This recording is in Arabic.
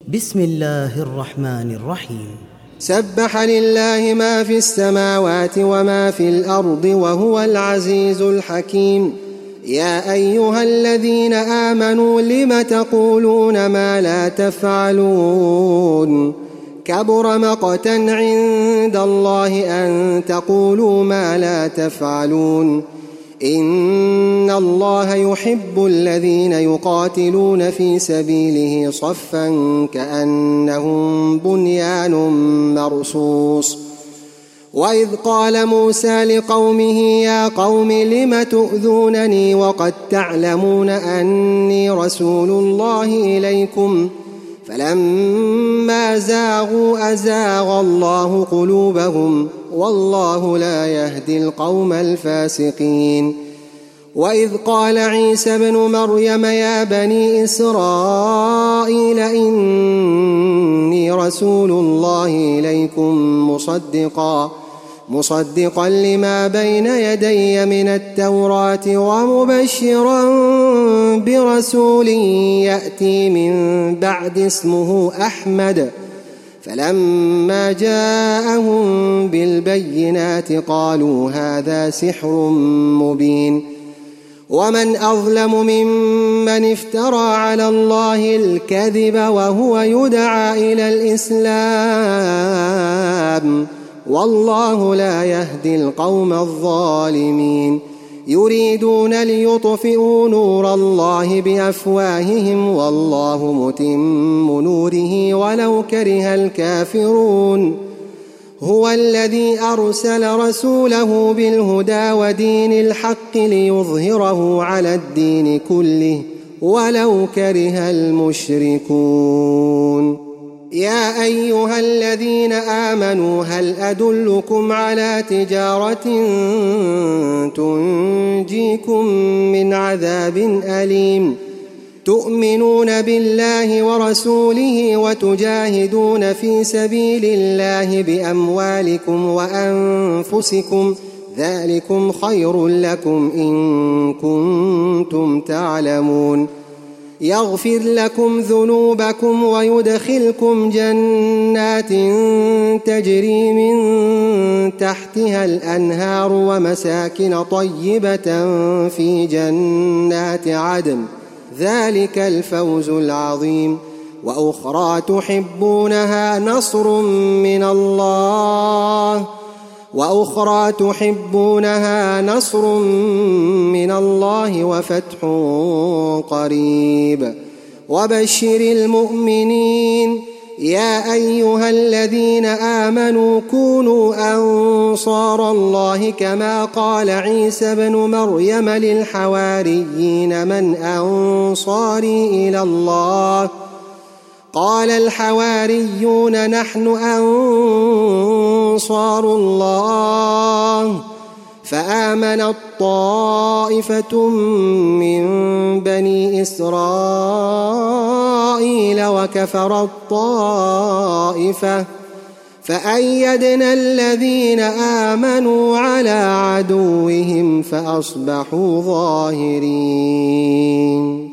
بسم الله الرحمن الرحيم. سبح لله ما في السماوات وما في الأرض وهو العزيز الحكيم. يا أيها الذين آمنوا لم تقولون ما لا تفعلون؟ كبر مقتا عند الله أن تقولوا ما لا تفعلون. إن الله يحب الذين يقاتلون في سبيله صفا كأنهم بنيان مرصوص. وإذ قال موسى لقومه يا قوم لم تؤذونني وقد تعلمون أني رسول الله إليكم فلما زاغوا أزاغ الله قلوبهم والله لا يهدي القوم الفاسقين. وإذ قال عيسى ابن مريم يا بني إسرائيل إني رسول الله إليكم مصدقا لما بين يدي من التوراة ومبشرا برسول يأتي من بعد اسمه أحمد. فلما جاءهم بالبينات قالوا هذا سحر مبين. ومن أظلم ممن افترى على الله الكذب وهو يدعى إلى الإسلام والله لا يهدي القوم الظالمين. يريدون ليطفئوا نور الله بأفواههم والله متم نوره ولو كره الكافرون. هو الذي أرسل رسوله بالهدى ودين الحق ليظهره على الدين كله ولو كره المشركون. يا أيها الذين آمنوا هل أدلكم على تجارة تنجيكم من عذاب أليم تؤمنون بالله ورسوله وتجاهدون في سبيل الله بأموالكم وأنفسكم ذلكم خير لكم إن كنتم تعلمون. يغفر لكم ذنوبكم ويدخلكم جنات تجري من تحتها الأنهار ومساكن طيبة في جنات عدن ذلك الفوز العظيم. وأخرى تحبونها نصر من الله وفتح قريب. وبشر المؤمنين. يا أيها الذين آمنوا كونوا أنصار الله كما قال عيسى ابن مريم للحواريين من أنصاري إلى الله؟ قال الحواريون نحن أنصار الله. فآمنت طائفة من بني إسرائيل وكفرت طائفة فأيدنا الذين آمنوا على عدوهم فأصبحوا ظاهرين.